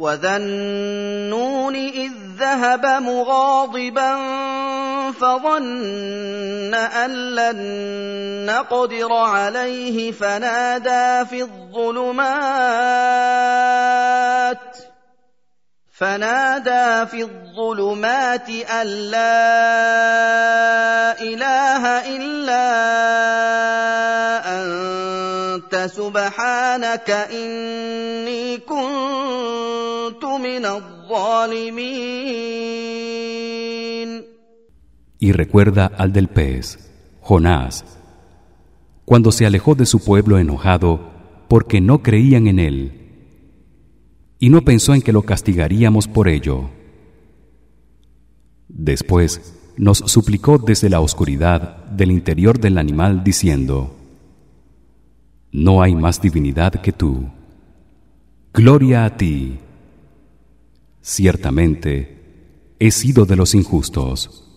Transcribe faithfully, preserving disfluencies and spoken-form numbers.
وَذَا النُّونِ إِذ ذَّهَبَ مُغَاضِبًا فَظَنَّ أَن لَّن نَّقْدِرَ عَلَيْهِ فَنَادَىٰ فِي الظُّلُمَاتِ فَنَادَىٰ فِي الظُّلُمَاتِ أَن لَّا إِلَٰهَ إِلَّا أَنتَ سُبْحَانَكَ إِنِّي كُنتُ مِنَ الظَّالِمِينَ. Y recuerda al del pez, Jonás, cuando se alejó de su pueblo enojado porque no creían en él, y no pensó en que lo castigaríamos por ello. Después nos suplicó desde la oscuridad del interior del animal diciendo: No hay más divinidad que tú. Gloria a ti. Ciertamente he sido de los injustos.